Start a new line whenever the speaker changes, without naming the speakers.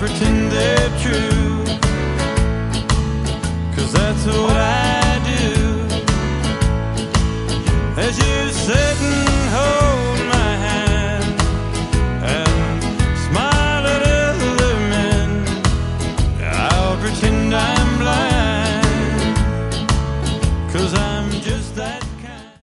pretend they're true, 'cause that's what I do. As you're sitting